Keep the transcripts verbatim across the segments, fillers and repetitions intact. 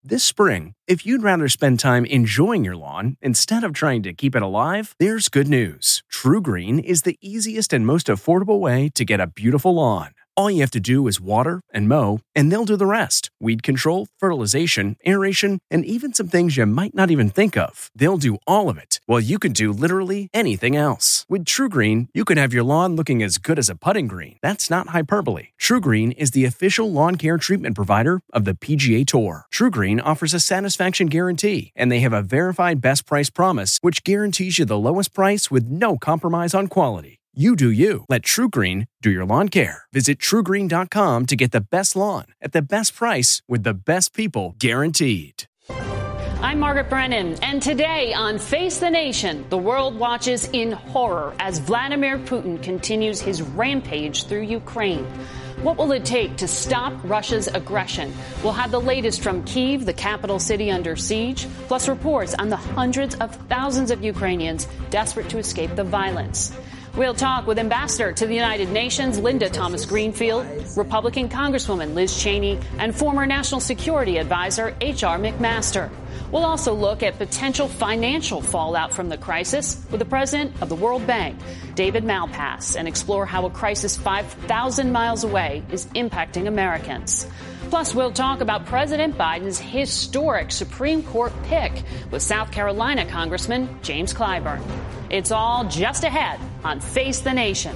This spring, if you'd rather spend time enjoying your lawn instead of trying to keep it alive, there's good news. TruGreen is the easiest and most affordable way to get a beautiful lawn. All you have to do is water and mow, and they'll do the rest. Weed control, fertilization, aeration, and even some things you might not even think of. They'll do all of it, while you can do literally anything else. With TruGreen, you can have your lawn looking as good as a putting green. That's not hyperbole. TruGreen is the official lawn care treatment provider of the P G A Tour. TruGreen offers a satisfaction guarantee, and they have a verified best price promise, which guarantees you the lowest price with no compromise on quality. You do you. Let TruGreen do your lawn care. Visit True Green dot com to get the best lawn at the best price with the best people guaranteed. I'm Margaret Brennan, and today on Face the Nation, the world watches in horror as Vladimir Putin continues his rampage through Ukraine. What will it take to stop Russia's aggression? We'll have the latest from Kyiv, the capital city under siege, plus reports on the hundreds of thousands of Ukrainians desperate to escape the violence. We'll talk with Ambassador to the United Nations, Linda Thomas-Greenfield, Republican Congresswoman Liz Cheney, and former National Security Advisor H R McMaster. We'll also look at potential financial fallout from the crisis with the president of the World Bank, David Malpass, and explore how a crisis five thousand miles away is impacting Americans. Plus, we'll talk about President Biden's historic Supreme Court pick with South Carolina Congressman James Clyburn. It's all just ahead on Face the Nation.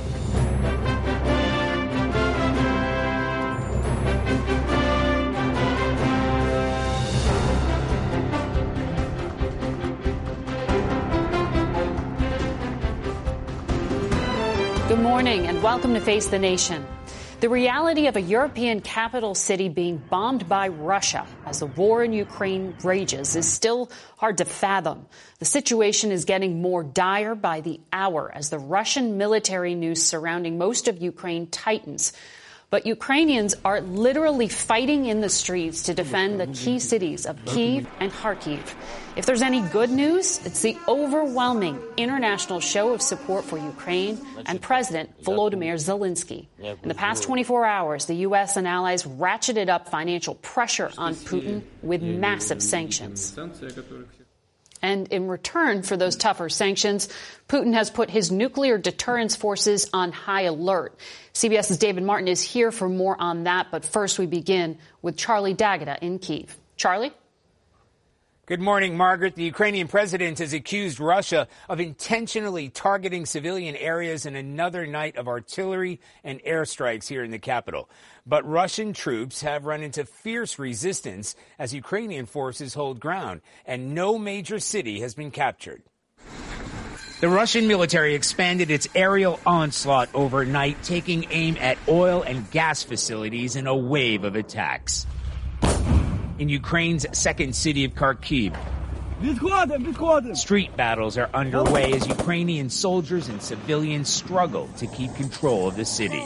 Good morning and welcome to Face the Nation. The reality of a European capital city being bombed by Russia as the war in Ukraine rages is still hard to fathom. The situation is getting more dire by the hour as the Russian military news surrounding most of Ukraine tightens. But Ukrainians are literally fighting in the streets to defend the key cities of Kyiv and Kharkiv. If there's any good news, it's the overwhelming international show of support for Ukraine and President Volodymyr Zelensky. In the past twenty-four hours, the U S and allies ratcheted up financial pressure on Putin with massive sanctions. And in return for those tougher sanctions, Putin has put his nuclear deterrence forces on high alert. CBS's David Martin is here for more on that. But first, we begin with Charlie D'Agata in Kyiv. Charlie? Good morning, Margaret. The Ukrainian president has accused Russia of intentionally targeting civilian areas in another night of artillery and airstrikes here in the capital. But Russian troops have run into fierce resistance as Ukrainian forces hold ground, and no major city has been captured. The Russian military expanded its aerial onslaught overnight, taking aim at oil and gas facilities in a wave of attacks. In Ukraine's second city of Kharkiv, street battles are underway as Ukrainian soldiers and civilians struggle to keep control of the city.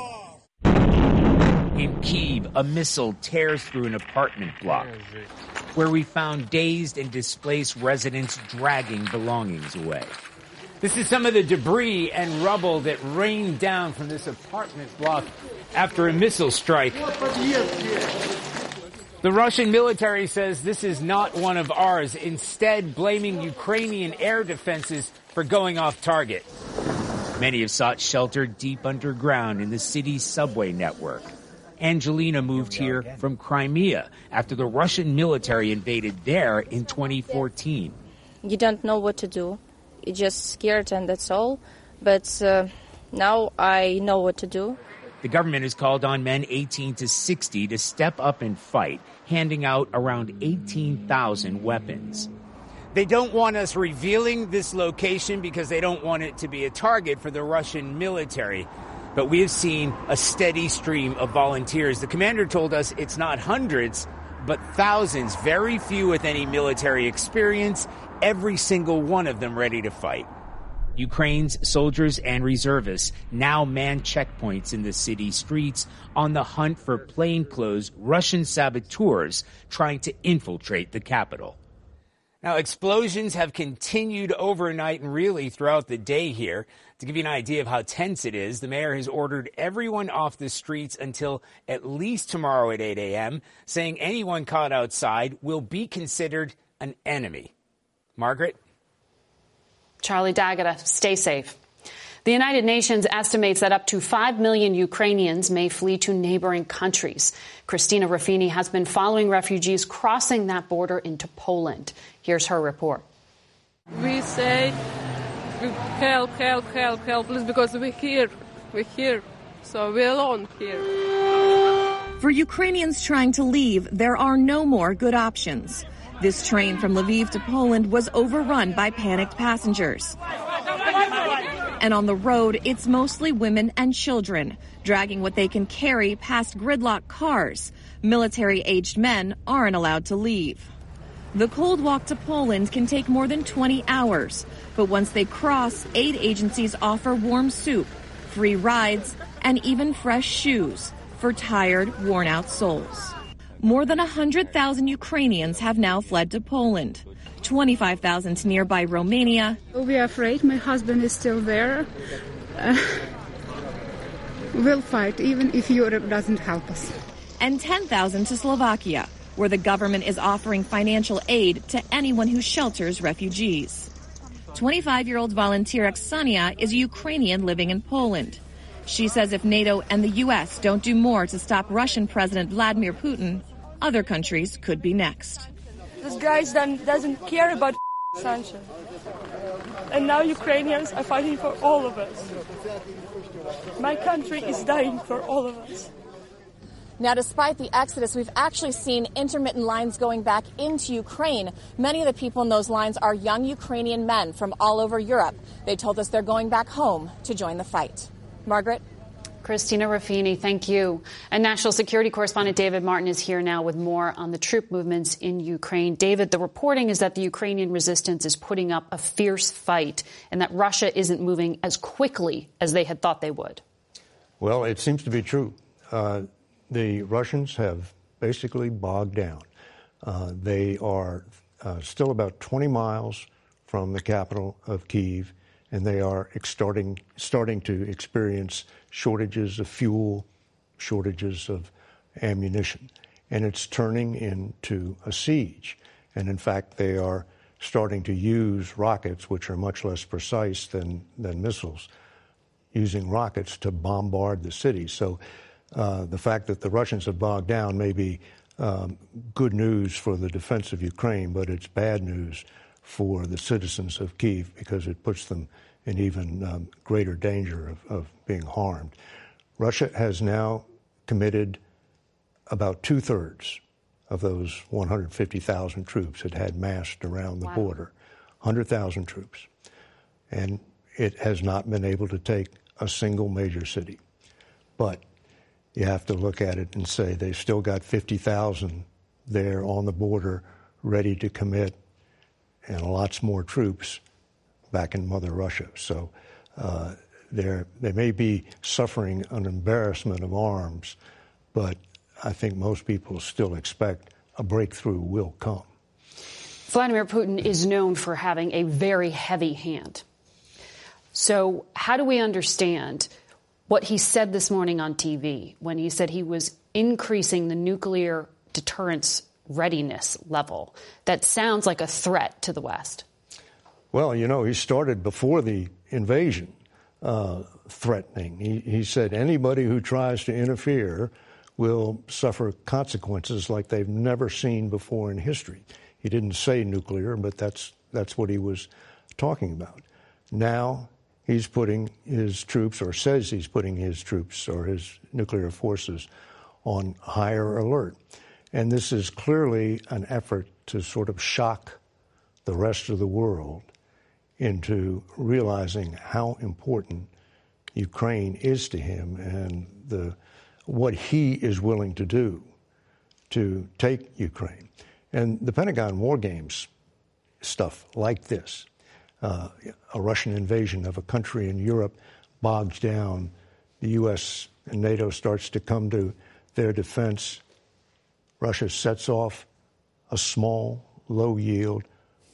In Kyiv, a missile tears through an apartment block, where we found dazed and displaced residents dragging belongings away. This is some of the debris and rubble that rained down from this apartment block after a missile strike. The Russian military says this is not one of ours, instead blaming Ukrainian air defenses for going off target. Many have sought shelter deep underground in the city's subway network. Angelina moved here from Crimea after the Russian military invaded there in twenty fourteen. You don't know what to do. You're just scared and that's all. But uh, now I know what to do. The government has called on men eighteen to sixty to step up and fight, handing out around eighteen thousand weapons. They don't want us revealing this location because they don't want it to be a target for the Russian military. But we have seen a steady stream of volunteers. The commander told us it's not hundreds, but thousands, very few with any military experience, every single one of them ready to fight. Ukraine's soldiers and reservists now man checkpoints in the city streets on the hunt for plainclothes Russian saboteurs trying to infiltrate the capital. Now, explosions have continued overnight and really throughout the day here. To give you an idea of how tense it is, the mayor has ordered everyone off the streets until at least tomorrow at eight a.m., saying anyone caught outside will be considered an enemy. Margaret? Charlie D'Agata, stay safe. The United Nations estimates that up to five million Ukrainians may flee to neighboring countries. Christina Ruffini has been following refugees crossing that border into Poland. Here's her report. We say, help, help, help, help, please, because we're here. We're here. So we're alone here. For Ukrainians trying to leave, there are no more good options. This train from Lviv to Poland was overrun by panicked passengers. And on the road, it's mostly women and children, dragging what they can carry past gridlock cars. Military-aged men aren't allowed to leave. The cold walk to Poland can take more than twenty hours. But once they cross, aid agencies offer warm soup, free rides, and even fresh shoes for tired, worn-out souls. More than one hundred thousand Ukrainians have now fled to Poland. twenty-five thousand to nearby Romania. We are afraid. My husband is still there. Uh, we'll fight, even if Europe doesn't help us. And ten thousand to Slovakia, where the government is offering financial aid to anyone who shelters refugees. twenty-five-year-old volunteer Aksania is a Ukrainian living in Poland. She says if NATO and the U S don't do more to stop Russian President Vladimir Putin, other countries could be next. This guy doesn't care about sanctions. And now Ukrainians are fighting for all of us. My country is dying for all of us. Now, despite the exodus, we've actually seen intermittent lines going back into Ukraine. Many of the people in those lines are young Ukrainian men from all over Europe. They told us they're going back home to join the fight. Margaret? Christina Ruffini, thank you. And national security correspondent David Martin is here now with more on the troop movements in Ukraine. David, the reporting is that the Ukrainian resistance is putting up a fierce fight and that Russia isn't moving as quickly as they had thought they would. Well, it seems to be true. Uh, the Russians have basically bogged down. Uh, they are uh, still about twenty miles from the capital of Kyiv, and they are starting, starting to experience shortages of fuel, shortages of ammunition. And it's turning into a siege. And in fact, they are starting to use rockets, which are much less precise than, than missiles, using rockets to bombard the city. So uh, the fact that the Russians have bogged down may be um, good news for the defense of Ukraine, but it's bad news for the citizens of Kyiv because it puts them in even um, greater danger of, of being harmed. Russia has now committed about two-thirds of those one hundred fifty thousand troops it had massed around the wow. border, one hundred thousand troops. And it has not been able to take a single major city. But you have to look at it and say they've still got fifty thousand there on the border ready to commit, and lots more troops back in Mother Russia. So uh, they may be suffering an embarrassment of arms, but I think most people still expect a breakthrough will come. Vladimir Putin is known for having a very heavy hand. So how do we understand what he said this morning on T V when he said he was increasing the nuclear deterrence readiness level? That sounds like a threat to the West. Well, you know, he started before the invasion uh, threatening. He, he said anybody who tries to interfere will suffer consequences like they've never seen before in history. He didn't say nuclear, but that's that's what he was talking about. Now he's putting his troops, or says he's putting his troops or his nuclear forces on higher alert. And this is clearly an effort to sort of shock the rest of the world into realizing how important Ukraine is to him and the what he is willing to do to take Ukraine. And the Pentagon War Games stuff like this, uh, a Russian invasion of a country in Europe bogs down, the U S and NATO starts to come to their defense. Russia sets off a small, low-yield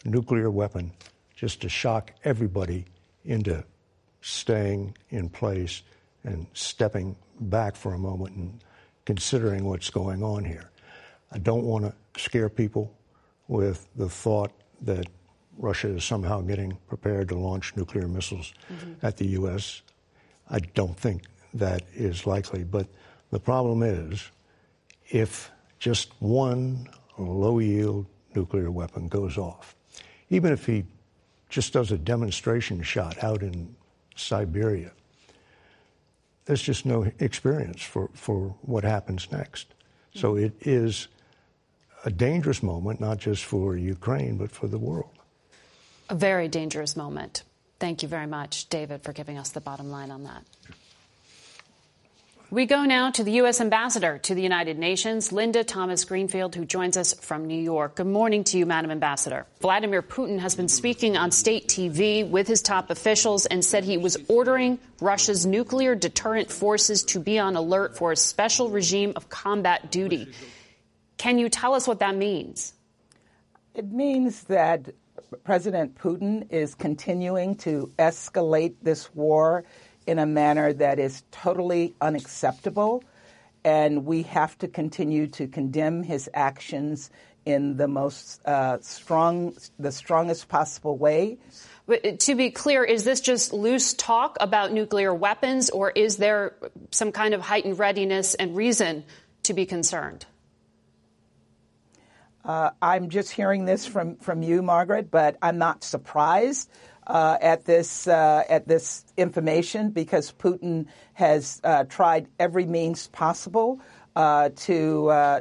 nuclear weapon just to shock everybody into staying in place and stepping back for a moment and considering what's going on here. I don't want to scare people with the thought that Russia is somehow getting prepared to launch nuclear missiles mm-hmm. at the U S. I don't think that is likely. But the problem is, if just one low-yield nuclear weapon goes off, even if he just does a demonstration shot out in Siberia, there's just no experience for, for what happens next. Mm-hmm. So it is a dangerous moment, not just for Ukraine, but for the world. A very dangerous moment. Thank you very much, David, for giving us the bottom line on that. We go now to the U S ambassador to the United Nations, Linda Thomas-Greenfield, who joins us from New York. Good morning to you, Madam Ambassador. Vladimir Putin has been speaking on state T V with his top officials and said he was ordering Russia's nuclear deterrent forces to be on alert for a special regime of combat duty. Can you tell us what that means? It means that President Putin is continuing to escalate this war in a manner that is totally unacceptable, and we have to continue to condemn his actions in the most uh, strong, the strongest possible way. But to be clear, is this just loose talk about nuclear weapons, or is there some kind of heightened readiness and reason to be concerned? Uh, I'm just hearing this from, from you, Margaret, but I'm not surprised uh, at this uh, at this information, because Putin has uh, tried every means possible uh, to uh,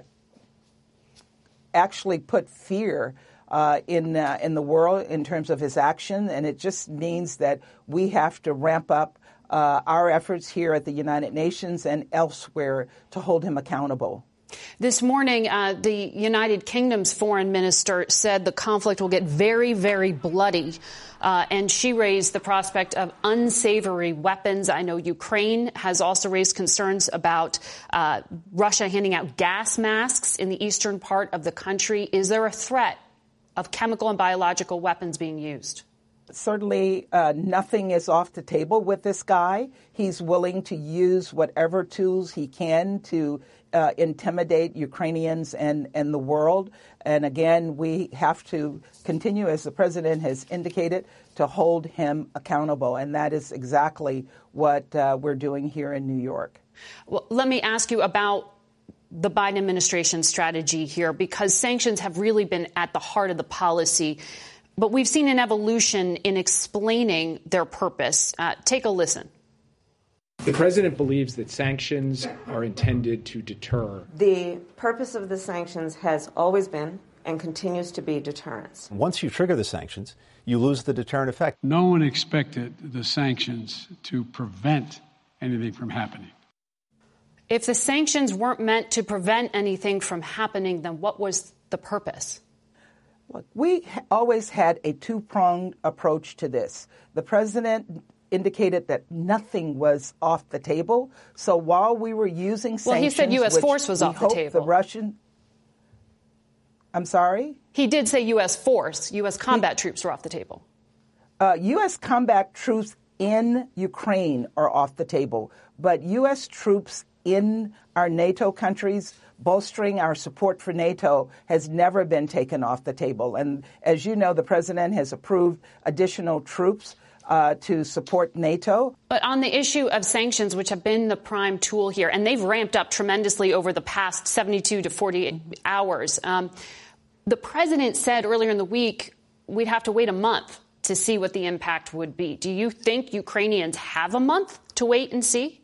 actually put fear uh, in uh, in the world in terms of his action, and it just means that we have to ramp up uh, our efforts here at the United Nations and elsewhere to hold him accountable. This morning, uh, the United Kingdom's foreign minister said the conflict will get very, very bloody, uh, and she raised the prospect of unsavory weapons. I know Ukraine has also raised concerns about uh, Russia handing out gas masks in the eastern part of the country. Is there a threat of chemical and biological weapons being used? Certainly uh, nothing is off the table with this guy. He's willing to use whatever tools he can to uh, intimidate Ukrainians and, and the world. And again, we have to continue, as the president has indicated, to hold him accountable. And that is exactly what uh, we're doing here in New York. Well, let me ask you about the Biden administration strategy here, because sanctions have really been at the heart of the policy. But we've seen an evolution in explaining their purpose. Uh, take a listen. The president believes that sanctions are intended to deter. The purpose of the sanctions has always been and continues to be deterrence. Once you trigger the sanctions, you lose the deterrent effect. No one expected the sanctions to prevent anything from happening. If the sanctions weren't meant to prevent anything from happening, then what was the purpose? Look, we always had a two-pronged approach to this. The president indicated that nothing was off the table. So while we were using sanctions, well, he said U S force was off the table. The Russian, I'm sorry? He did say U S force, U S combat he, troops were off the table. Uh, U S combat troops in Ukraine are off the table, but U S troops in our NATO countries, bolstering our support for NATO, has never been taken off the table. And as you know, the president has approved additional troops uh, to support NATO. But on the issue of sanctions, which have been the prime tool here, and they've ramped up tremendously over the past seventy-two to forty-eight hours, um, the president said earlier in the week we'd have to wait a month to see what the impact would be. Do you think Ukrainians have a month to wait and see?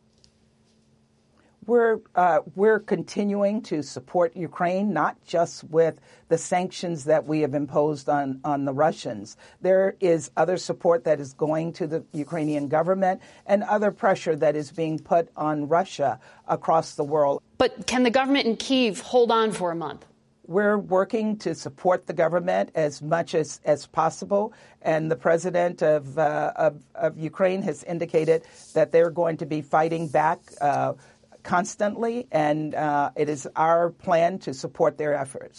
We're uh, we're continuing to support Ukraine, not just with the sanctions that we have imposed on, on the Russians. There is other support that is going to the Ukrainian government and other pressure that is being put on Russia across the world. But can the government in Kyiv hold on for a month? We're working to support the government as much as, as possible, and the president of, uh, of, of Ukraine has indicated that they're going to be fighting back uh, constantly, and uh, it is our plan to support their efforts.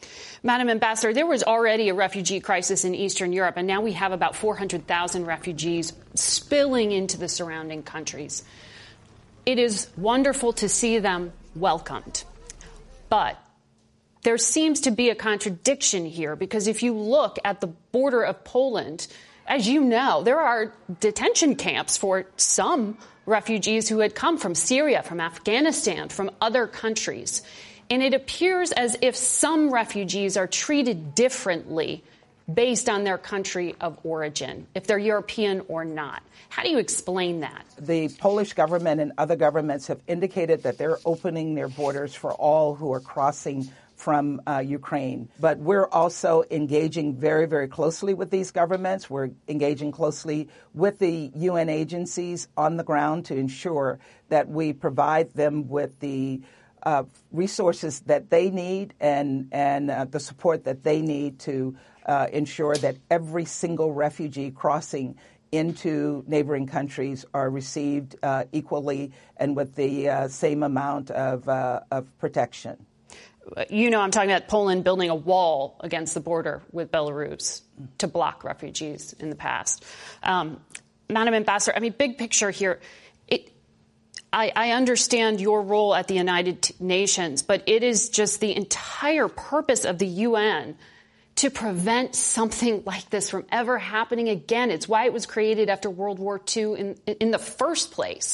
Madam Ambassador, there was already a refugee crisis in Eastern Europe, and now we have about four hundred thousand refugees spilling into the surrounding countries. It is wonderful to see them welcomed. But there seems to be a contradiction here, because if you look at the border of Poland, as you know, there are detention camps for some refugees who had come from Syria, from Afghanistan, from other countries. And it appears as if some refugees are treated differently based on their country of origin, if they're European or not. How do you explain that? The Polish government and other governments have indicated that they're opening their borders for all who are crossing from uh, Ukraine. But we're also engaging very, very closely with these governments. We're engaging closely with the U N agencies on the ground to ensure that we provide them with the uh, resources that they need and, and uh, the support that they need to uh, ensure that every single refugee crossing into neighboring countries are received uh, equally and with the uh, same amount of, uh, of protection. You know, I'm talking about Poland building a wall against the border with Belarus to block refugees in the past. Um, Madam Ambassador, I mean, big picture here, it, I, I understand your role at the United Nations, but it is just the entire purpose of the U N to prevent something like this from ever happening again. It's why it was created after World War Two in, in the first place.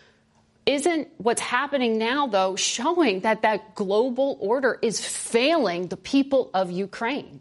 Isn't what's happening now, though, showing that that global order is failing the people of Ukraine?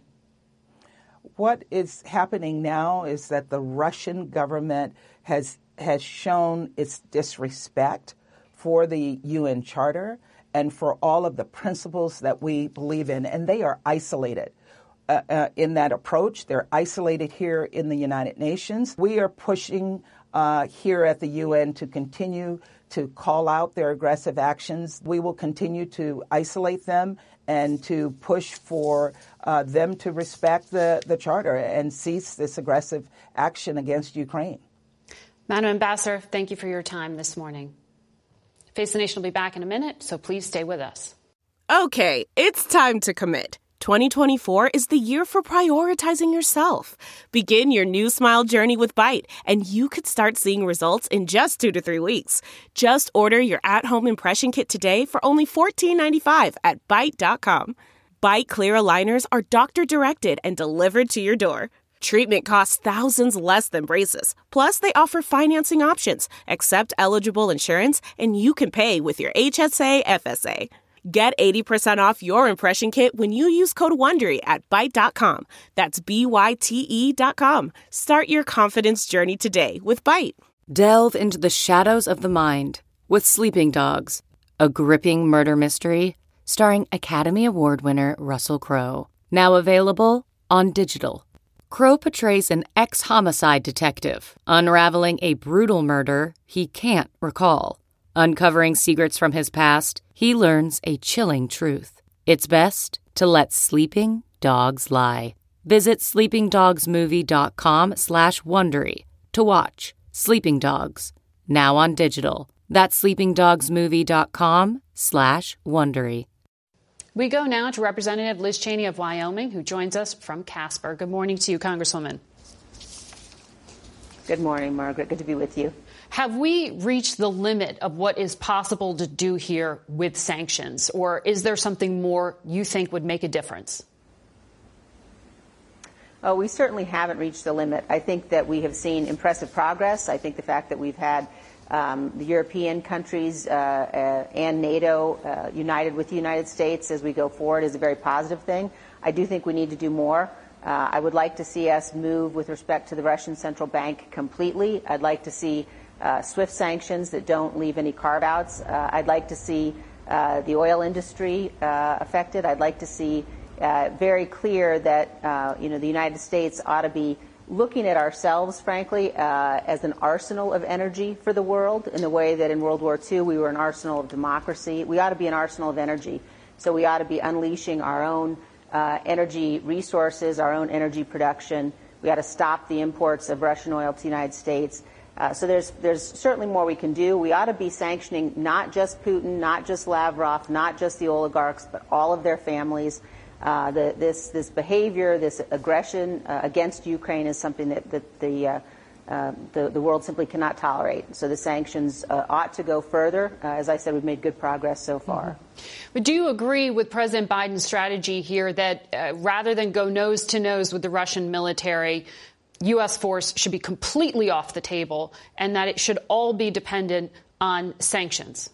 What is happening now is that the Russian government has has shown its disrespect for the U N Charter and for all of the principles that we believe in, and they are isolated. Uh, uh, in that approach, they're isolated here in the United Nations. We are pushing uh, here at the U N to continue to call out their aggressive actions. We will continue to isolate them and to push for uh, them to respect the, the Charter and cease this aggressive action against Ukraine. Madam Ambassador, thank you for your time this morning. Face the Nation will be back in a minute, so please stay with us. Okay, it's time to commit. twenty twenty-four is the year for prioritizing yourself. Begin your new smile journey with Byte, and you could start seeing results in just two to three weeks. Just order your at-home impression kit today for only fourteen ninety-five at Byte dot com. Byte clear aligners are doctor-directed and delivered to your door. Treatment costs thousands less than braces. Plus, they offer financing options, accept eligible insurance, and you can pay with your H S A F S A. Get eighty percent off your impression kit when you use code WONDERY at Byte dot com. That's B Y T E dot com. Start your confidence journey today with Byte. Delve into the shadows of the mind with Sleeping Dogs, a gripping murder mystery starring Academy Award winner Russell Crowe. Now available on digital. Crowe portrays an ex-homicide detective unraveling a brutal murder he can't recall. Uncovering secrets from his past, he learns a chilling truth. It's best to let sleeping dogs lie. Visit sleeping dogs movie dot com slash Wondery to watch Sleeping Dogs, now on digital. That's sleeping dogs movie dot com slash Wondery. We go now to Representative Liz Cheney of Wyoming, who joins us from Casper. Good morning to you, Congresswoman. Good morning, Margaret. Good to be with you. Have we reached the limit of what is possible to do here with sanctions, or is there something more you think would make a difference? Oh, we certainly haven't reached the limit. I think that we have seen impressive progress. I think the fact that we've had um, the European countries uh, uh, and NATO uh, united with the United States as we go forward is a very positive thing. I do think we need to do more. Uh, I would like to see us move with respect to the Russian Central Bank completely. I'd like to see Uh, SWIFT sanctions that don't leave any carve-outs. Uh, I'd like to see uh, the oil industry uh, affected. I'd like to see uh, very clear that, uh, you know, the United States ought to be looking at ourselves, frankly, uh, as an arsenal of energy for the world in the way that in World War Two we were an arsenal of democracy. We ought to be an arsenal of energy. So we ought to be unleashing our own uh, energy resources, our own energy production. We ought to stop the imports of Russian oil to the United States. Uh, so there's there's certainly more we can do. We ought to be sanctioning not just Putin, not just Lavrov, not just the oligarchs, but all of their families. Uh, the, this, this behavior, this aggression uh, against Ukraine is something that, that the, uh, uh, the, the world simply cannot tolerate. So the sanctions uh, ought to go further. Uh, as I said, we've made good progress so far. Mm-hmm. But do you agree with President Biden's strategy here that uh, rather than go nose to nose with the Russian military, U S force should be completely off the table and that it should all be dependent on sanctions?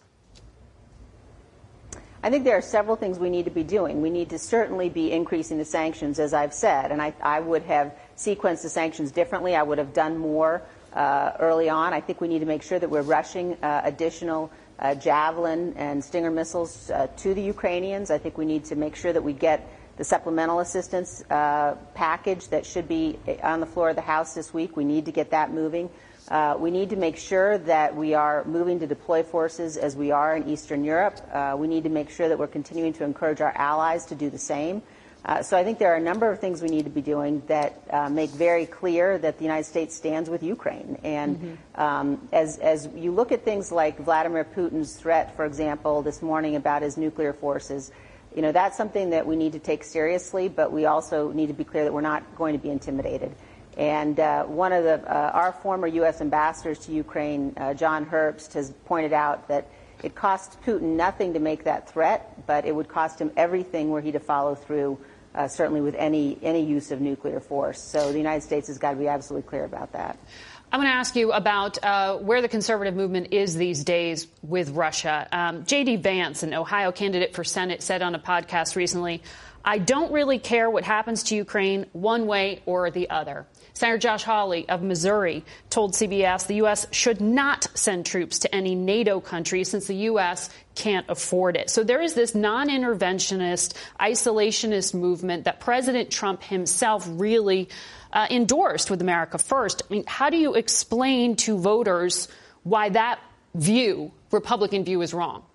I think there are several things we need to be doing. We need to certainly be increasing the sanctions, as I've said, and I, I would have sequenced the sanctions differently. I would have done more uh, early on. I think we need to make sure that we're rushing uh, additional uh, Javelin and Stinger missiles uh, to the Ukrainians. I think we need to make sure that we get the supplemental assistance uh, package that should be on the floor of the House this week. We need to get that moving. Uh, we need to make sure that we are moving to deploy forces as we are in Eastern Europe. Uh, we need to make sure that we're continuing to encourage our allies to do the same. Uh, so I think there are a number of things we need to be doing that uh, make very clear that the United States stands with Ukraine. And mm-hmm. um, as, as you look at things like Vladimir Putin's threat, for example, this morning about his nuclear forces, you know, that's something that we need to take seriously, but we also need to be clear that we're not going to be intimidated. And uh, one of the, uh, our former U S ambassadors to Ukraine, uh, John Herbst, has pointed out that it costs Putin nothing to make that threat, but it would cost him everything were he to follow through, uh, certainly with any, any use of nuclear force. So the United States has got to be absolutely clear about that. I'm going to ask you about uh, where the conservative movement is these days with Russia. Um, J D Vance, an Ohio candidate for Senate, said on a podcast recently, "I don't really care what happens to Ukraine one way or the other." Senator Josh Hawley of Missouri told C B S the U S should not send troops to any NATO country since the U S can't afford it. So there is this non-interventionist, isolationist movement that President Trump himself really uh, endorsed with America First. I mean, how do you explain to voters why that view, Republican view, is wrong?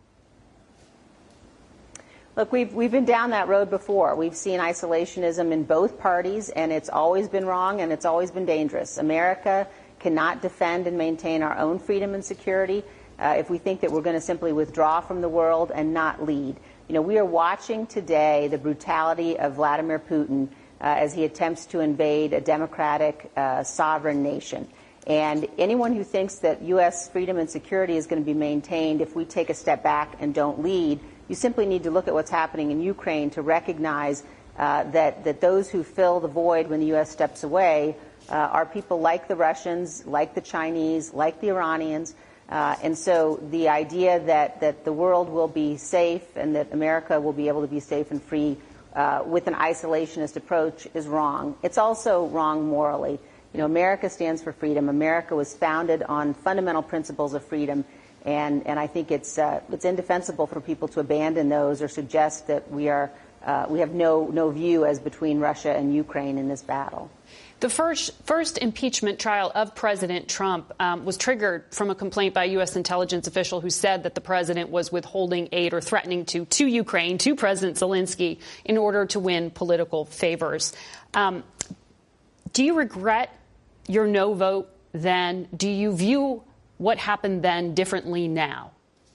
Look, we've, we've been down that road before. We've seen isolationism in both parties, and it's always been wrong and it's always been dangerous. America cannot defend and maintain our own freedom and security uh, if we think that we're going to simply withdraw from the world and not lead. You know, we are watching today the brutality of Vladimir Putin uh, as he attempts to invade a democratic, uh, sovereign nation. And anyone who thinks that U S freedom and security is going to be maintained if we take a step back and don't lead, you simply need to look at what's happening in Ukraine to recognize uh, that, that those who fill the void when the U S steps away uh, are people like the Russians, like the Chinese, like the Iranians. Uh, and so the idea that, that the world will be safe and that America will be able to be safe and free uh, with an isolationist approach is wrong. It's also wrong morally. You know, America stands for freedom. America was founded on fundamental principles of freedom. And, and I think it's, uh, it's indefensible for people to abandon those or suggest that we, are, uh, we have no, no view as between Russia and Ukraine in this battle. The first, first impeachment trial of President Trump um, was triggered from a complaint by a U S intelligence official who said that the president was withholding aid or threatening to to Ukraine, to President Zelensky, in order to win political favors. Um, do you regret your no vote then? Do you view what happened then differently now?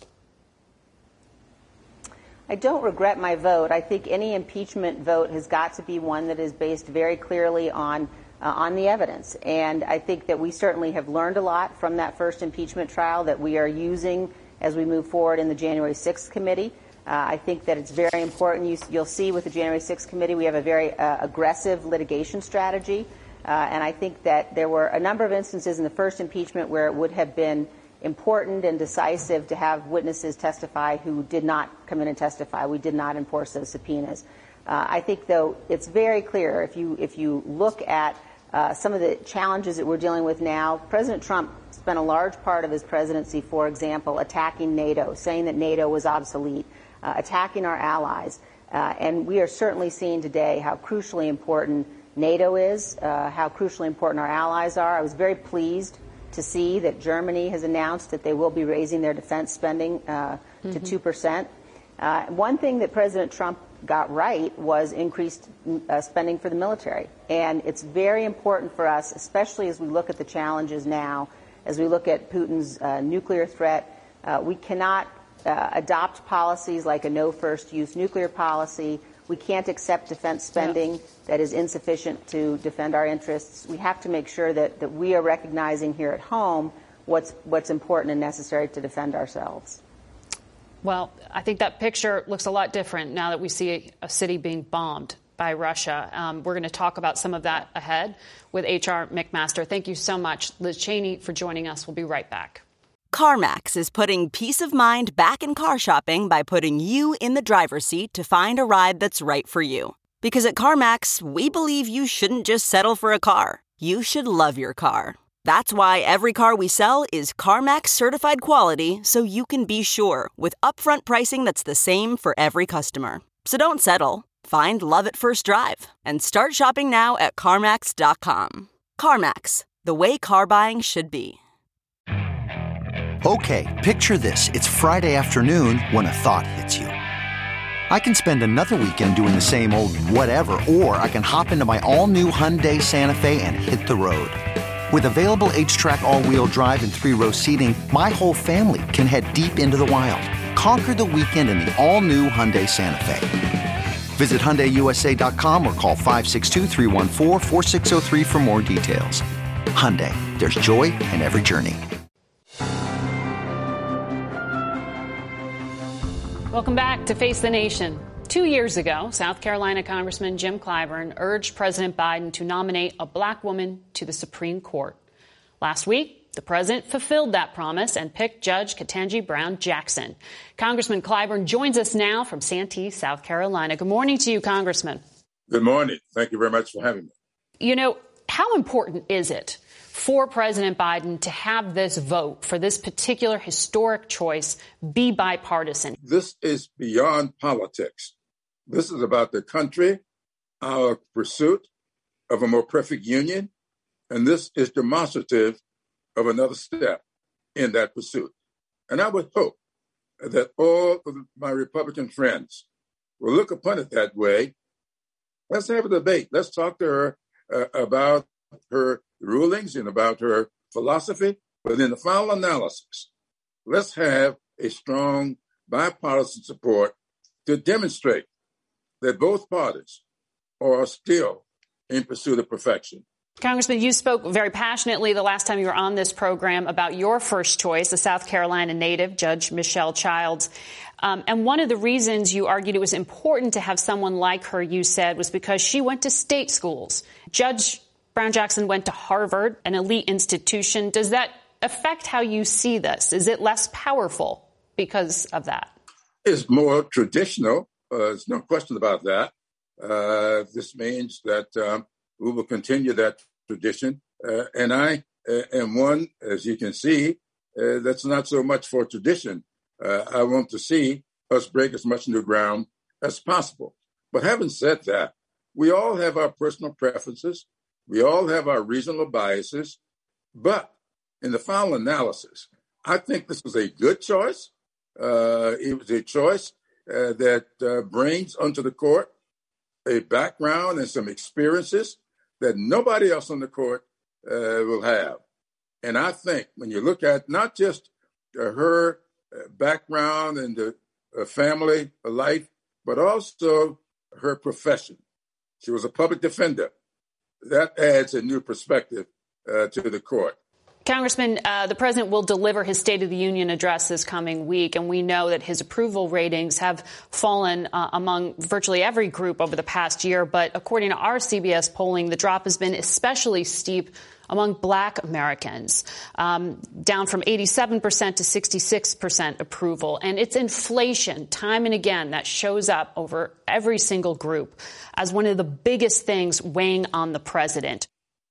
I don't regret my vote. I think any impeachment vote has got to be one that is based very clearly on uh, on the evidence. And I think that we certainly have learned a lot from that first impeachment trial that we are using as we move forward in the January sixth committee. Uh, I think that it's very important. You, you'll see with the January sixth committee we have a very uh, aggressive litigation strategy. Uh, and I think that there were a number of instances in the first impeachment where it would have been important and decisive to have witnesses testify who did not come in and testify. We did not enforce those subpoenas. Uh, I think, though, it's very clear if you if you look at uh, some of the challenges that we're dealing with now. President Trump spent a large part of his presidency, for example, attacking NATO, saying that NATO was obsolete, uh, attacking our allies. Uh, and we are certainly seeing today how crucially important NATO is, uh, how crucially important our allies are. I was very pleased to see that Germany has announced that they will be raising their defense spending uh, mm-hmm. to two percent. Uh, one thing that President Trump got right was increased uh, spending for the military. And it's very important for us, especially as we look at the challenges now, as we look at Putin's uh, nuclear threat. Uh, we cannot uh, adopt policies like a no first use nuclear policy We can't accept defense spending yeah. that is insufficient to defend our interests. We have to make sure that, that we are recognizing here at home what's what's important and necessary to defend ourselves. Well, I think that picture looks a lot different now that we see a, a city being bombed by Russia. Um, we're going to talk about some of that ahead with H R McMaster. Thank you so much, Liz Cheney, for joining us. We'll be right back. CarMax is putting peace of mind back in car shopping by putting you in the driver's seat to find a ride that's right for you. Because at CarMax, we believe you shouldn't just settle for a car. You should love your car. That's why every car we sell is CarMax certified quality, so you can be sure with upfront pricing that's the same for every customer. So don't settle. Find love at first drive and start shopping now at CarMax dot com. CarMax, the way car buying should be. Okay, picture this. It's Friday afternoon when a thought hits you. I can spend another weekend doing the same old whatever, or I can hop into my all-new Hyundai Santa Fe and hit the road. With available H-Track all-wheel drive and three-row seating, my whole family can head deep into the wild. Conquer the weekend in the all-new Hyundai Santa Fe. Visit Hyundai U S A dot com or call five six two, three one four, four six zero three for more details. Hyundai, there's joy in every journey. Welcome back to Face the Nation. Two years ago, South Carolina Congressman Jim Clyburn urged President Biden to nominate a black woman to the Supreme Court. Last week, the president fulfilled that promise and picked Judge Ketanji Brown Jackson. Congressman Clyburn joins us now from Santee, South Carolina. Good morning to you, Congressman. Good morning. Thank you very much for having me. You know, how important is it for President Biden to have this vote for this particular historic choice be bipartisan? This is beyond politics. This is about the country, our pursuit of a more perfect union, and this is demonstrative of another step in that pursuit. And I would hope that all of my Republican friends will look upon it that way. Let's have a debate. Let's talk to her uh, about her rulings and about her philosophy. But in the final analysis, let's have a strong bipartisan support to demonstrate that both parties are still in pursuit of perfection. Congressman, you spoke very passionately the last time you were on this program about your first choice, a South Carolina native, Judge Michelle Childs. Um, and one of the reasons you argued it was important to have someone like her, you said, was because she went to state schools. Judge Brown Jackson went to Harvard, an elite institution. Does that affect how you see this? Is it less powerful because of that? It's more traditional. Uh, there's no question about that. Uh, this means that um, we will continue that tradition. Uh, and I uh, am one, as you can see, uh, that's not so much for tradition. Uh, I want to see us break as much new ground as possible. But having said that, we all have our personal preferences. We all have our regional biases. But in the final analysis, I think this was a good choice. Uh, it was a choice uh, that uh, brings onto the court a background and some experiences that nobody else on the court uh, will have. And I think when you look at not just uh, her uh, background and the uh, family life, but also her profession. She was a public defender. That adds a new perspective uh, to the court. Congressman, uh, the president will deliver his State of the Union address this coming week, and we know that his approval ratings have fallen uh, among virtually every group over the past year. But according to our C B S polling, the drop has been especially steep among black Americans, um, down from eighty-seven percent to sixty-six percent approval. And it's inflation, time and again, that shows up over every single group as one of the biggest things weighing on the president.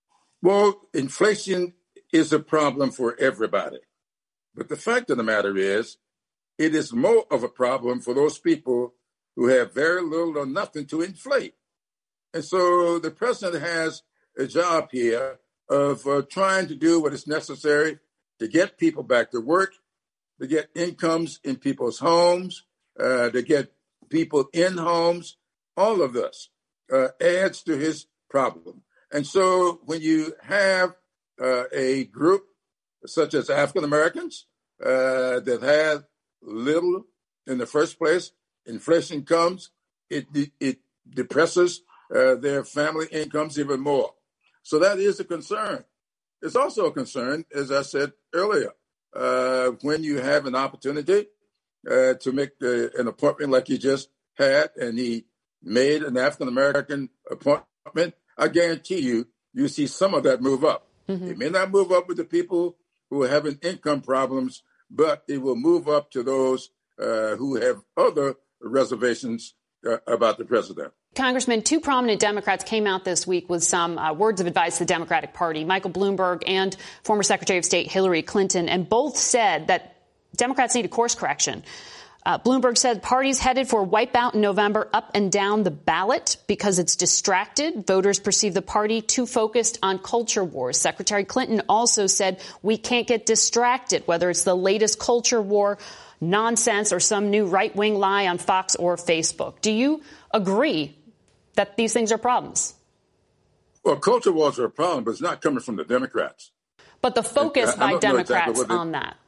Well, inflation is a problem for everybody. But the fact of the matter is, it is more of a problem for those people who have very little or nothing to inflate. And so the president has a job here of uh, trying to do what is necessary to get people back to work, to get incomes in people's homes, uh, to get people in homes. All of this uh, adds to his problem. And so when you have Uh, a group such as African Americans uh, that have little in the first place, inflation comes, it, it, it depresses uh, their family incomes even more. So that is a concern. It's also a concern, as I said earlier, uh, when you have an opportunity uh, to make uh, an appointment like you just had, and he made an African-American appointment, I guarantee you, you see some of that move up. Mm-hmm. It may not move up with the people who are having income problems, but it will move up to those uh, who have other reservations uh, about the president. Congressman, two prominent Democrats came out this week with some uh, words of advice to the Democratic Party, Michael Bloomberg and former Secretary of State Hillary Clinton, and both said that Democrats need a course correction. Uh, Bloomberg said party's headed for a wipeout in November up and down the ballot because it's distracted. Voters perceive the party too focused on culture wars. Secretary Clinton also said we can't get distracted, whether it's the latest culture war nonsense or some new right-wing lie on Fox or Facebook. Do you agree that these things are problems? Well, culture wars are a problem, but it's not coming from the Democrats. But the focus and, uh, by Democrats exactly they, on that.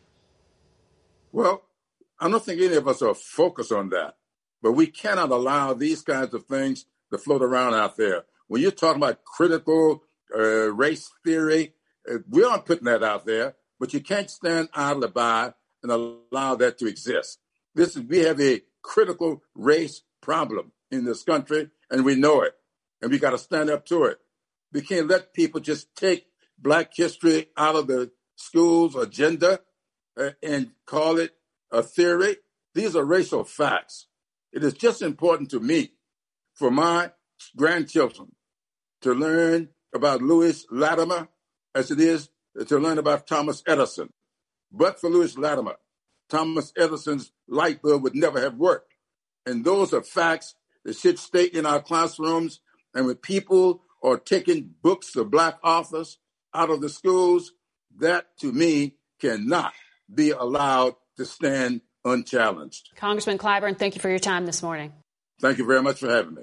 Well, I don't think any of us are focused on that. But we cannot allow these kinds of things to float around out there. When you're talking about critical uh, race theory, uh, we aren't putting that out there, but you can't stand idly by and allow that to exist. This is, we have a critical race problem in this country, and we know it, and we got to stand up to it. We can't let people just take Black history out of the school's agenda uh, and call it a theory. These are racial facts. It is just important to me, for my grandchildren, to learn about Lewis Latimer as it is to learn about Thomas Edison. But for Lewis Latimer, Thomas Edison's light bulb would never have worked. And those are facts that should stay in our classrooms. And when people are taking books of Black authors out of the schools, that to me cannot be allowed to stand unchallenged. Congressman Clyburn, thank you for your time this morning. Thank you very much for having me.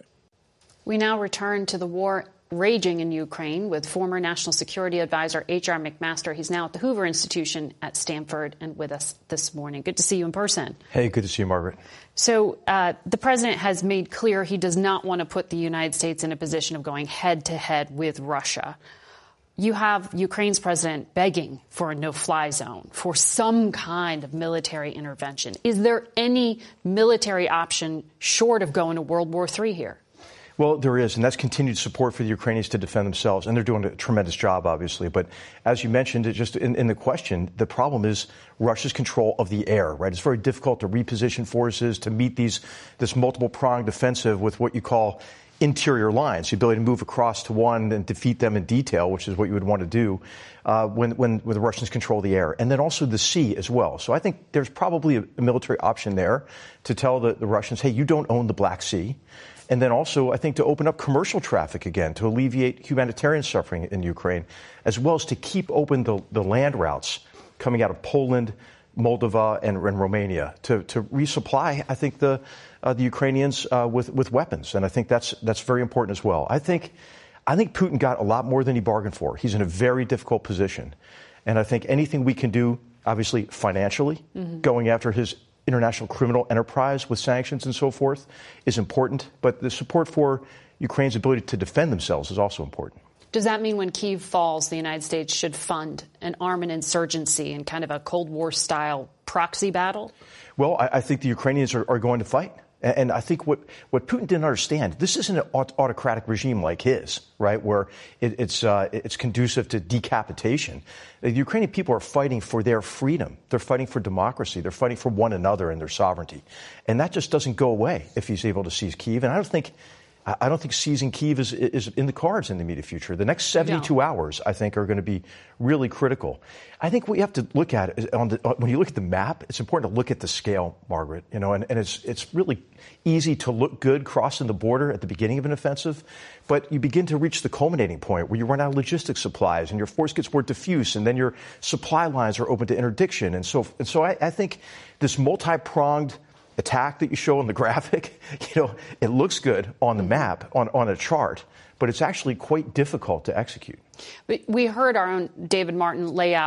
We now return to the war raging in Ukraine with former National Security Advisor H R McMaster. He's now at the Hoover Institution at Stanford and with us this morning. Good to see you in person. Hey, good to see you, Margaret. So uh, the president has made clear he does not want to put the United States in a position of going head to head with Russia. You have Ukraine's president begging for a no-fly zone, for some kind of military intervention. Is there any military option short of going to World War Three here? Well, there is, and that's continued support for the Ukrainians to defend themselves, and they're doing a tremendous job, obviously. But as you mentioned, it just in, in the question, the problem is Russia's control of the air, right? It's very difficult to reposition forces, to meet these this multiple-pronged offensive with what you call interior lines, the ability to move across to one and defeat them in detail, which is what you would want to do uh, when, when, when the Russians control the air, and then also the sea as well. So I think there's probably a, a military option there to tell the, the Russians, hey, you don't own the Black Sea. And then also, I think, to open up commercial traffic again, to alleviate humanitarian suffering in Ukraine, as well as to keep open the, the land routes coming out of Poland, Moldova, and, and Romania to, to resupply, I think, the uh, the Ukrainians uh, with with weapons, and I think that's that's very important as well. I think I think Putin got a lot more than he bargained for. He's in a very difficult position, and I think anything we can do, obviously financially, mm-hmm. going after his international criminal enterprise with sanctions and so forth, is important. But the support for Ukraine's ability to defend themselves is also important. Does that mean when Kyiv falls, the United States should fund and arm an insurgency in kind of a Cold War-style proxy battle? Well, I, I think the Ukrainians are, are going to fight. And, and I think what, what Putin didn't understand, this isn't an aut- autocratic regime like his, right, where it, it's, uh, it's conducive to decapitation. The Ukrainian people are fighting for their freedom. They're fighting for democracy. They're fighting for one another and their sovereignty. And that just doesn't go away if he's able to seize Kyiv. And I don't think... I don't think seizing Kyiv is, is in the cards in the immediate future. The next seventy-two no. hours, I think, are going to be really critical. I think we have to look at it on the, when you look at the map. It's important to look at the scale, Margaret. You know, and, and it's it's really easy to look good crossing the border at the beginning of an offensive, but you begin to reach the culminating point where you run out of logistics supplies and your force gets more diffuse, and then your supply lines are open to interdiction, and so and so. I, I think this multi-pronged attack that you show on the graphic, you know, it looks good on the map, on, on a chart, but it's actually quite difficult to execute. We heard our own David Martin lay out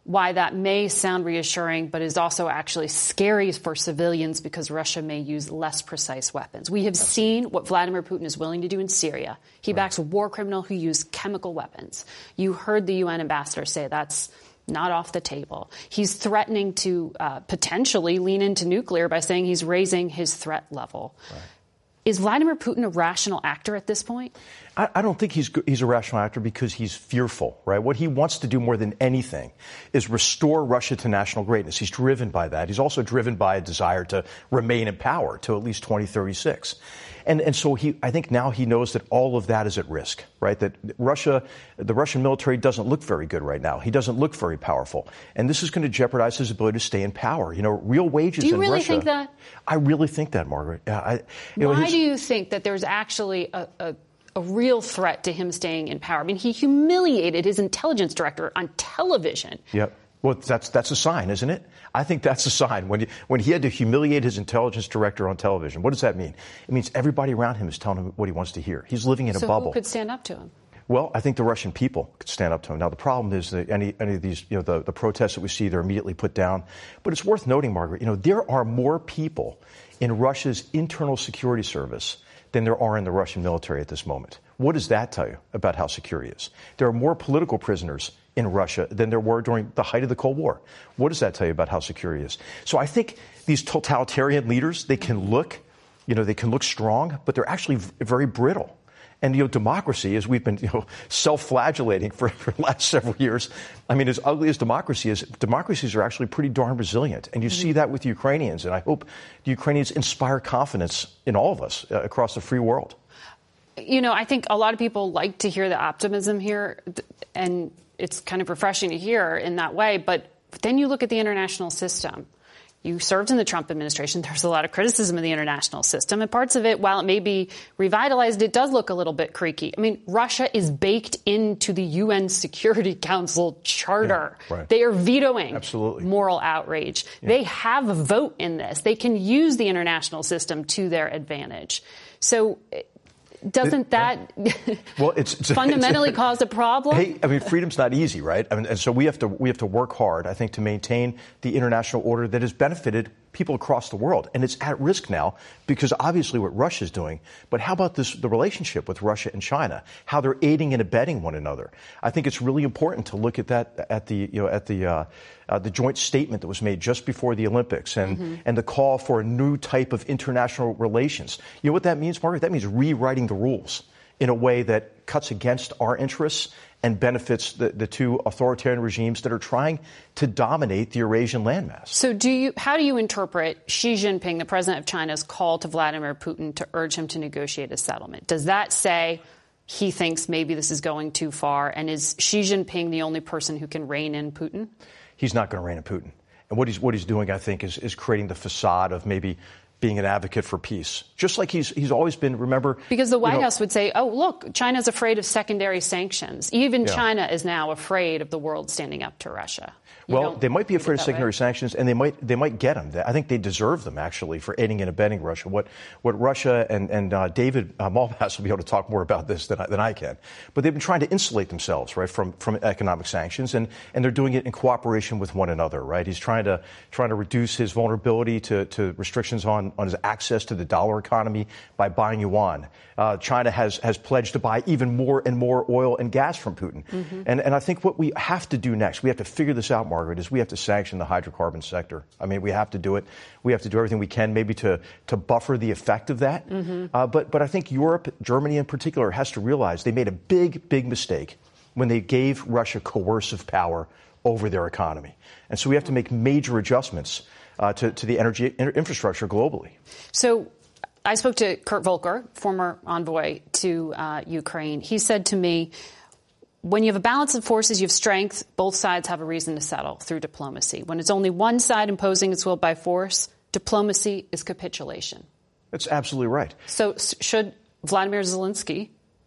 why that may sound reassuring, but is also actually scary for civilians because Russia may use less precise weapons. We have seen what Vladimir Putin is willing to do in Syria. He right. backs a war criminal who used chemical weapons. You heard the U N ambassador say that's not off the table. He's threatening to uh, potentially lean into nuclear by saying he's raising his threat level. Right. Is Vladimir Putin a rational actor at this point? I, I don't think he's he's a rational actor because he's fearful, right? What he wants to do more than anything is restore Russia to national greatness. He's driven by that. He's also driven by a desire to remain in power to at least twenty thirty-six. And and so he, I think now he knows that all of that is at risk, right? That Russia, the Russian military doesn't look very good right now. He doesn't look very powerful. And this is going to jeopardize his ability to stay in power. You know, real wages in Russia. Do you really think that? I really think that, Margaret. I, you Why know, his, do you think that there's actually a, a a real threat to him staying in power? I mean, he humiliated his intelligence director on television. Yep. Well, that's that's a sign, isn't it? I think that's a sign. When he, when he had to humiliate his intelligence director on television, what does that mean? It means everybody around him is telling him what he wants to hear. He's living in a so bubble. So who could stand up to him? Well, I think the Russian people could stand up to him. Now, the problem is that any, any of these, you know, the, the protests that we see, they're immediately put down. But it's worth noting, Margaret, you know, there are more people in Russia's internal security service than there are in the Russian military at this moment. What does that tell you about how secure he is? There are more political prisoners in Russia than there were during the height of the Cold War. What does that tell you about how secure he is? So I think these totalitarian leaders, they can look, you know, they can look strong, but they're actually very brittle. And, you know, democracy, as we've been, you know, self-flagellating for, for the last several years, I mean, as ugly as democracy is, democracies are actually pretty darn resilient. And you mm-hmm. see that with the Ukrainians. And I hope the Ukrainians inspire confidence in all of us uh, across the free world. You know, I think a lot of people like to hear the optimism here, and it's kind of refreshing to hear in that way. But then you look at the international system. You served in the Trump administration. There's a lot of criticism of the international system. And parts of it, while it may be revitalized, it does look a little bit creaky. I mean, Russia is baked into the U N Security Council charter. Yeah, right. They are vetoing Absolutely. moral outrage. Yeah. They have a vote in this. They can use the international system to their advantage. So doesn't that well, it's, it's fundamentally it's, cause a problem? Hey, I mean, freedom's not easy, right? I mean, and so we have to we have to work hard, I think, to maintain the international order that has benefited people across the world. And it's at risk now because obviously what Russia's doing. But how about this, the relationship with Russia and China, how they're aiding and abetting one another? I think it's really important to look at that at the, you know, at the, uh, uh, the joint statement that was made just before the Olympics and, mm-hmm. and the call for a new type of international relations. You know what that means, Margaret? That means rewriting the rules in a way that cuts against our interests and benefits the, the two authoritarian regimes that are trying to dominate the Eurasian landmass. So do you, how do you interpret Xi Jinping, the president of China's call to Vladimir Putin to urge him to negotiate a settlement? Does that say he thinks maybe this is going too far? And is Xi Jinping the only person who can rein in Putin? He's not going to rein in Putin. And what he's, what he's doing, I think, is, is creating the facade of maybe being an advocate for peace, just like he's he's always been. Remember, because the White you know, House would say, "Oh, look, China's afraid of secondary sanctions. Even yeah. China is now afraid of the world standing up to Russia." You well, they might be afraid of secondary way? sanctions, and they might they might get them. I think they deserve them, actually, for aiding and abetting Russia. What what Russia and and uh, David uh, Malpass will be able to talk more about this than I, than I can. But they've been trying to insulate themselves, right, from from economic sanctions, and, and they're doing it in cooperation with one another, right? He's trying to trying to reduce his vulnerability to, to restrictions on, on his access to the dollar economy by buying yuan. Uh, China has has pledged to buy even more and more oil and gas from Putin. Mm-hmm. And and I think what we have to do next, we have to figure this out, Margaret, is we have to sanction the hydrocarbon sector. I mean, we have to do it. We have to do everything we can maybe to, to buffer the effect of that. Mm-hmm. Uh, but, but I think Europe, Germany in particular, has to realize they made a big, big mistake when they gave Russia coercive power over their economy. And so we have to make major adjustments uh, to, to the energy infrastructure globally. So I spoke to Kurt Volker, former envoy to uh, Ukraine. He said to me, when you have a balance of forces, you have strength. Both sides have a reason to settle through diplomacy. When it's only one side imposing its will by force, diplomacy is capitulation. That's absolutely right. So should Vladimir Zelensky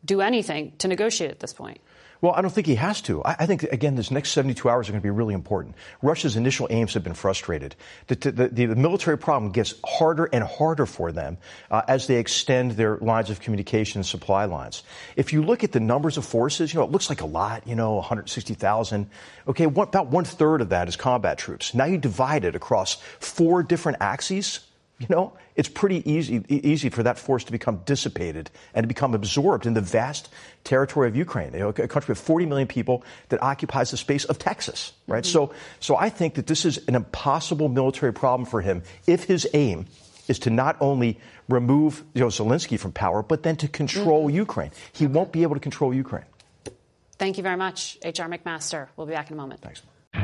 do anything to negotiate at this point? Well, I don't think he has to. I, I think, again, this next seventy-two hours are going to be really important. Russia's initial aims have been frustrated. The, the, the, the military problem gets harder and harder for them uh, as they extend their lines of communication and supply lines. If you look at the numbers of forces, you know, it looks like a lot, you know, one hundred sixty thousand. Okay, one, about one-third of that is combat troops. Now you divide it across four different axes. You know, it's pretty easy easy for that force to become dissipated and to become absorbed in the vast territory of Ukraine, you know, a country of forty million people that occupies the space of Texas, right? Mm-hmm. So, so I think that this is an impossible military problem for him if his aim is to not only remove, you know, Zelensky from power, but then to control mm-hmm. Ukraine. He okay. won't be able to control Ukraine. Thank you very much, H R McMaster. We'll be back in a moment. Thanks.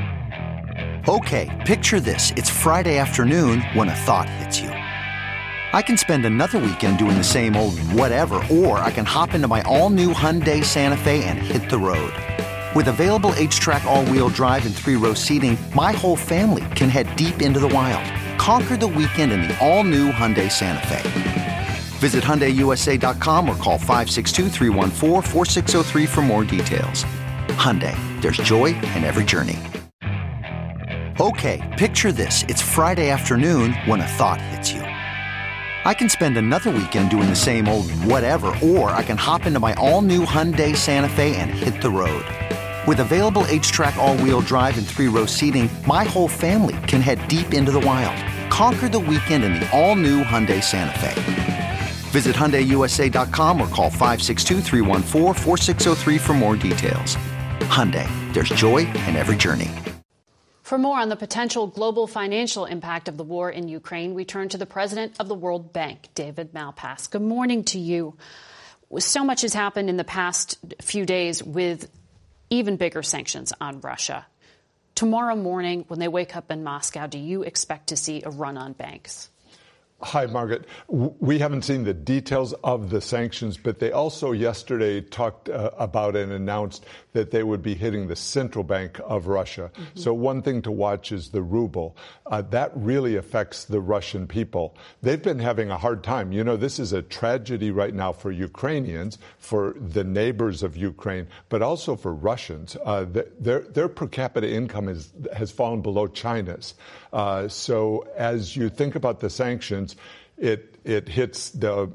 Okay, picture this. It's Friday afternoon when a thought hits you. I can spend another weekend doing the same old whatever, or I can hop into my all-new Hyundai Santa Fe and hit the road. With available H-Track all-wheel drive and three-row seating, my whole family can head deep into the wild. Conquer the weekend in the all-new Hyundai Santa Fe. Visit Hyundai U S A dot com or call five six two, three one four, four six zero three for more details. Hyundai, there's joy in every journey. Okay, picture this. It's Friday afternoon when a thought hits you. I can spend another weekend doing the same old whatever, or I can hop into my all-new Hyundai Santa Fe and hit the road. With available H-Track all-wheel drive and three-row seating, my whole family can head deep into the wild. Conquer the weekend in the all-new Hyundai Santa Fe. Visit Hyundai U S A dot com or call five six two, three one four, four six zero three for more details. Hyundai, there's joy in every journey. For more on the potential global financial impact of the war in Ukraine, we turn to the president of the World Bank, David Malpass. Good morning to you. So much has happened in the past few days with even bigger sanctions on Russia. Tomorrow morning, when they wake up in Moscow, do you expect to see a run on banks? Hi, Margaret. We haven't seen the details of the sanctions, but they also yesterday talked uh, about and announced that they would be hitting the central bank of Russia. Mm-hmm. So one thing to watch is the ruble. Uh, that really affects the Russian people. They've been having a hard time. You know, this is a tragedy right now for Ukrainians, for the neighbors of Ukraine, but also for Russians. Uh, their, their per capita income is, has fallen below China's. Uh, so as you think about the sanctions, It it hits the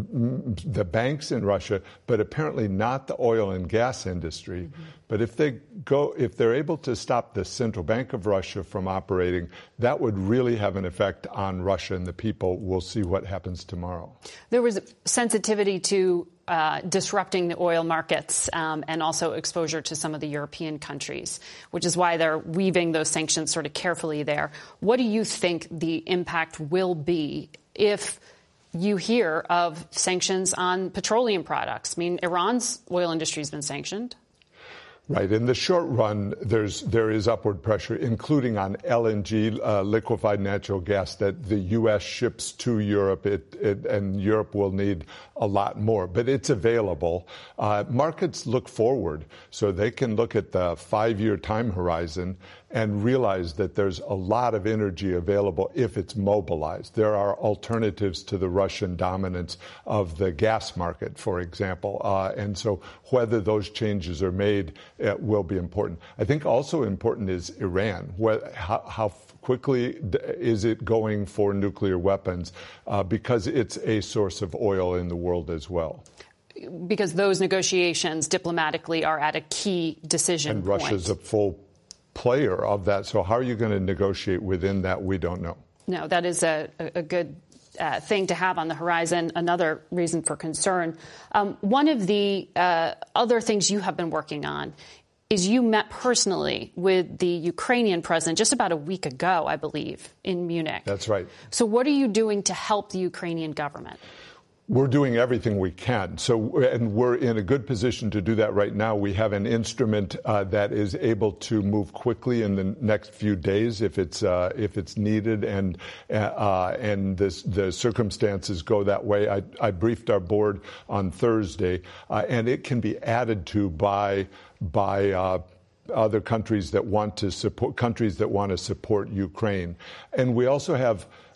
the banks in Russia, but apparently not the oil and gas industry. Mm-hmm. But if they go, if they're able to stop the Central Bank of Russia from operating, that would really have an effect on Russia and the people. We'll see what happens tomorrow. There was sensitivity to uh, disrupting the oil markets um, and also exposure to some of the European countries, which is why they're weaving those sanctions sort of carefully there. What do you think the impact will be if you hear of sanctions on petroleum products? I mean, Iran's oil industry has been sanctioned. Right. In the short run, there's there is upward pressure, including on L N G, uh, liquefied natural gas, that the U S ships to Europe, it, it, and Europe will need a lot more. But it's available. Uh, markets look forward, so they can look at the five-year time horizon and realize that there's a lot of energy available if it's mobilized. There are alternatives to the Russian dominance of the gas market, for example. Uh, and so whether those changes are made uh, will be important. I think also important is Iran. Where, how, how quickly is it going for nuclear weapons? Uh, because it's a source of oil in the world as well. Because those negotiations diplomatically are at a key decision and point. And Russia's a full player of that. So how are you going to negotiate within that? We don't know. No, that is a, a good uh, thing to have on the horizon. Another reason for concern. Um, one of the uh, other things you have been working on is you met personally with the Ukrainian president just about a week ago, I believe, in Munich. That's right. So what are you doing to help the Ukrainian government? We're doing everything we can. So, and we're in a good position to do that right now. We have an instrument uh, that is able to move quickly in the next few days if it's uh, if it's needed, and uh, and this, the circumstances go that way. I, I briefed our board on Thursday, uh, and it can be added to by by. Uh, other countries that want to support countries that want to support Ukraine. And we also have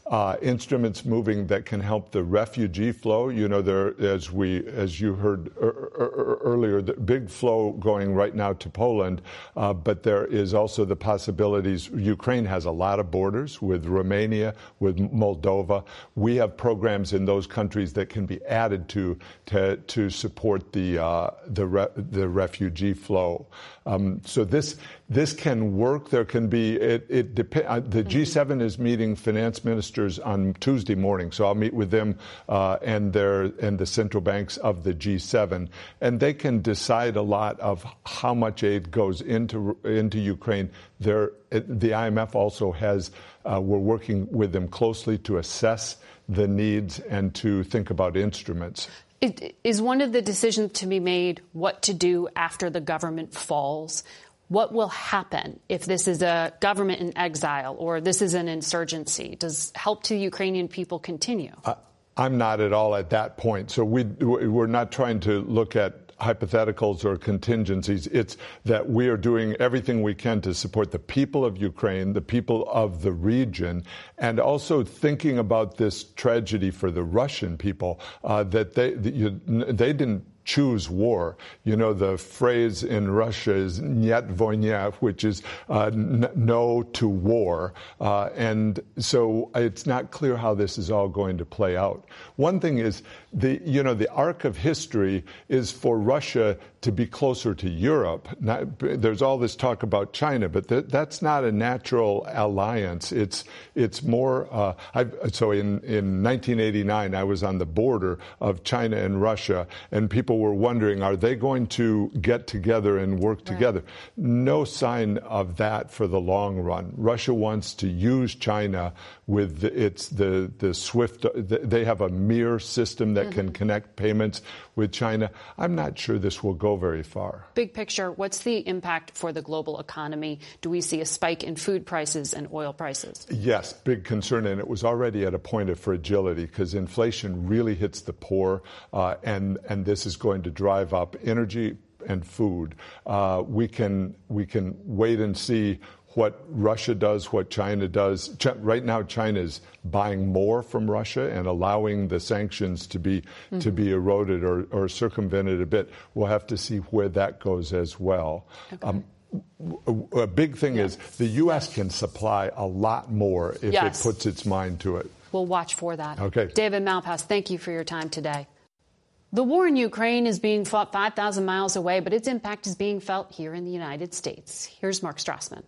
uh, instruments moving that can help the refugee flow. You know, there, as we, as you heard er, er, earlier, the big flow going right now to Poland, uh, but there is also the possibilities. Ukraine has a lot of borders with Romania, with Moldova. We have programs in those countries that can be added to to, to support the uh, the re, the refugee flow. Um, so this this can work. There can be it. it dep- the G seven is meeting finance ministers on Tuesday morning, so I'll meet with them uh, and their and the central banks of the G seven, and they can decide a lot of how much aid goes into into Ukraine. There, the I M F also has. Uh, we're working with them closely to assess the needs and to think about instruments. It, is one of the decisions to be made what to do after the government falls? What will happen if this is a government in exile or this is an insurgency? Does help to Ukrainian people continue? Uh, I'm not at all at that point. So we, we're not trying to look at hypotheticals or contingencies. It's that we are doing everything we can to support the people of Ukraine, the people of the region, and also thinking about this tragedy for the Russian people, uh, that they, that you, they didn't choose war. You know, the phrase in Russia is "Нет войне," which is uh, n- no to war. Uh, and so it's not clear how this is all going to play out. One thing is, the you know, the arc of history is for Russia to be closer to Europe. Not, there's all this talk about China, but th- that's not a natural alliance. It's it's more. Uh, I've, so in, in nineteen eighty-nine, I was on the border of China and Russia, and people were wondering, are they going to get together and work right. together? No sign of that for the long run. Russia wants to use China with the, it's the the SWIFT. They have a mirror system that mm-hmm. can connect payments with China. I'm not sure this will go very far. Big picture, what's the impact for the global economy? Do we see a spike in food prices and oil prices? Yes, big concern, and it was already at a point of fragility because inflation really hits the poor, uh, and and this is going to drive up energy and food. Uh, we can we can wait and see what Russia does, what China does. Ch- right now, China is buying more from Russia and allowing the sanctions to be mm-hmm. to be eroded or, or circumvented a bit. We'll have to see where that goes as well. Okay. Um, a, a big thing yes. is the U S can supply a lot more if yes. it puts its mind to it. We'll watch for that. Okay. David Malpass, thank you for your time today. The war in Ukraine is being fought five thousand miles away, but its impact is being felt here in the United States. Here's Mark Strassman.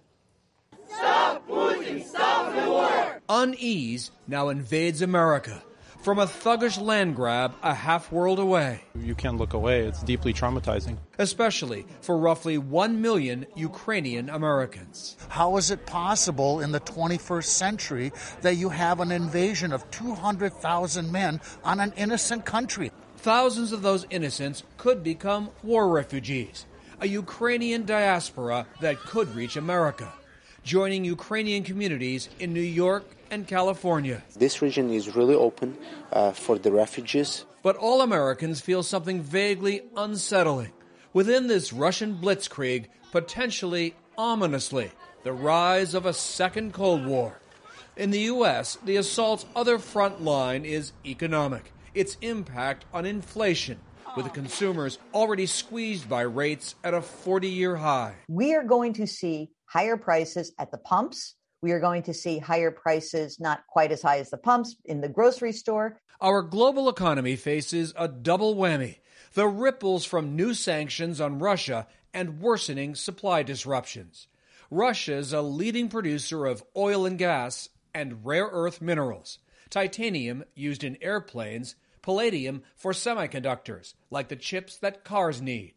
Stop Putin! Stop the war! Unease now invades America from a thuggish land grab a half world away. You can't look away. It's deeply traumatizing. Especially for roughly one million Ukrainian Americans. How is it possible in the twenty-first century that you have an invasion of two hundred thousand men on an innocent country? Thousands of those innocents could become war refugees, a Ukrainian diaspora that could reach America, joining Ukrainian communities in New York and California. This region is really open uh, for the refugees. But all Americans feel something vaguely unsettling. Within this Russian blitzkrieg, potentially ominously, the rise of a second Cold War. In the U S, the assault's other front line is economic, its impact on inflation, with the consumers already squeezed by rates at a forty-year high. We are going to see higher prices at the pumps. We are going to see higher prices, not quite as high as the pumps, in the grocery store. Our global economy faces a double whammy: the ripples from new sanctions on Russia and worsening supply disruptions. Russia is a leading producer of oil and gas and rare earth minerals, titanium used in airplanes, palladium for semiconductors, like the chips that cars need.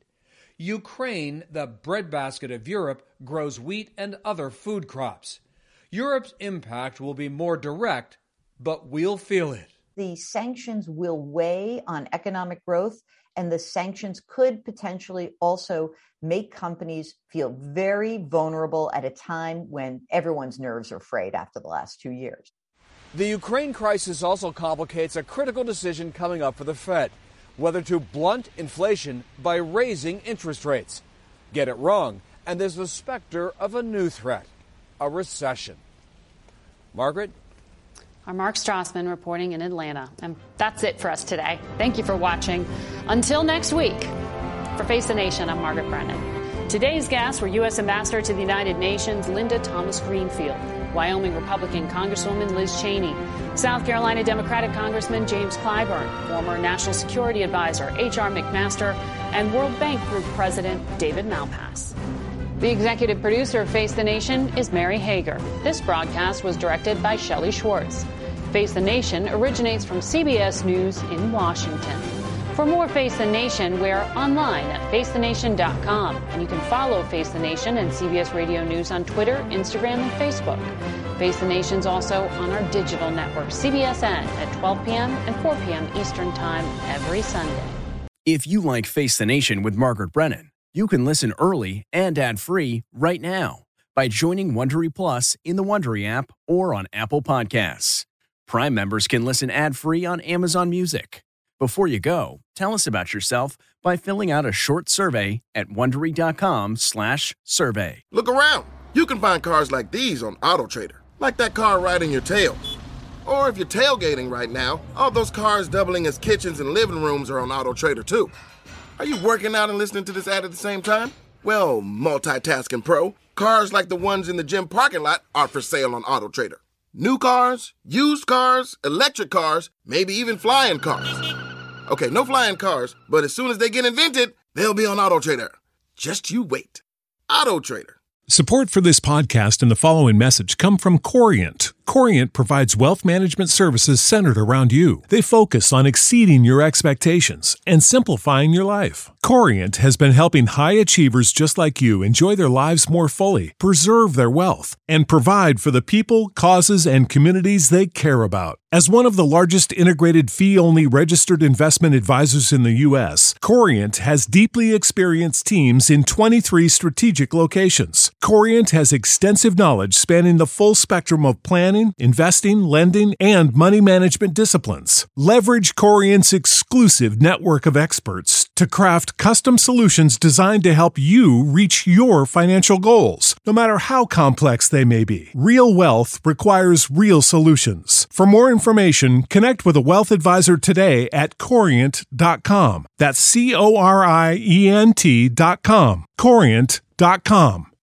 Ukraine, the breadbasket of Europe, grows wheat and other food crops. Europe's impact will be more direct, but we'll feel it. The sanctions will weigh on economic growth, and the sanctions could potentially also make companies feel very vulnerable at a time when everyone's nerves are frayed after the last two years. The Ukraine crisis also complicates a critical decision coming up for the Fed: whether to blunt inflation by raising interest rates. Get it wrong, and there's the specter of a new threat: a recession. Margaret? Our Mark Strassman reporting in Atlanta. And that's it for us today. Thank you for watching. Until next week, for Face the Nation, I'm Margaret Brennan. Today's guests were U S Ambassador to the United Nations, Linda Thomas Greenfield, Wyoming Republican Congresswoman Liz Cheney, South Carolina Democratic Congressman James Clyburn, former National Security Advisor H R McMaster, and World Bank Group President David Malpass. The executive producer of Face the Nation is Mary Hager. This broadcast was directed by Shelley Schwartz. Face the Nation originates from C B S News in Washington. For more Face the Nation, we're online at face the nation dot com. And you can follow Face the Nation and C B S Radio News on Twitter, Instagram, and Facebook. Face the Nation's also on our digital network, C B S N, at twelve p.m. and four p.m. Eastern Time every Sunday. If you like Face the Nation with Margaret Brennan, you can listen early and ad-free right now by joining Wondery Plus in the Wondery app or on Apple Podcasts. Prime members can listen ad-free on Amazon Music. Before you go, tell us about yourself by filling out a short survey at Wondery.com slash survey. Look around. You can find cars like these on AutoTrader, like that car riding your tail. Or if you're tailgating right now, all those cars doubling as kitchens and living rooms are on AutoTrader too. Are you working out and listening to this ad at the same time? Well, multitasking pro, cars like the ones in the gym parking lot are for sale on AutoTrader. New cars, used cars, electric cars, maybe even flying cars. Okay, no flying cars, but as soon as they get invented, they'll be on AutoTrader. Just you wait. AutoTrader. Support for this podcast and the following message come from Corient. Corient provides wealth management services centered around you. They focus on exceeding your expectations and simplifying your life. Corient has been helping high achievers just like you enjoy their lives more fully, preserve their wealth, and provide for the people, causes, and communities they care about. As one of the largest integrated fee-only registered investment advisors in the U S, Corient has deeply experienced teams in twenty-three strategic locations. Corient has extensive knowledge spanning the full spectrum of planning, investing, lending, and money management disciplines. Leverage Corient's exclusive network of experts to craft custom solutions designed to help you reach your financial goals, no matter how complex they may be. Real wealth requires real solutions. For more information, connect with a wealth advisor today at corient dot com. That's C O R I E N T dot com. corient dot com.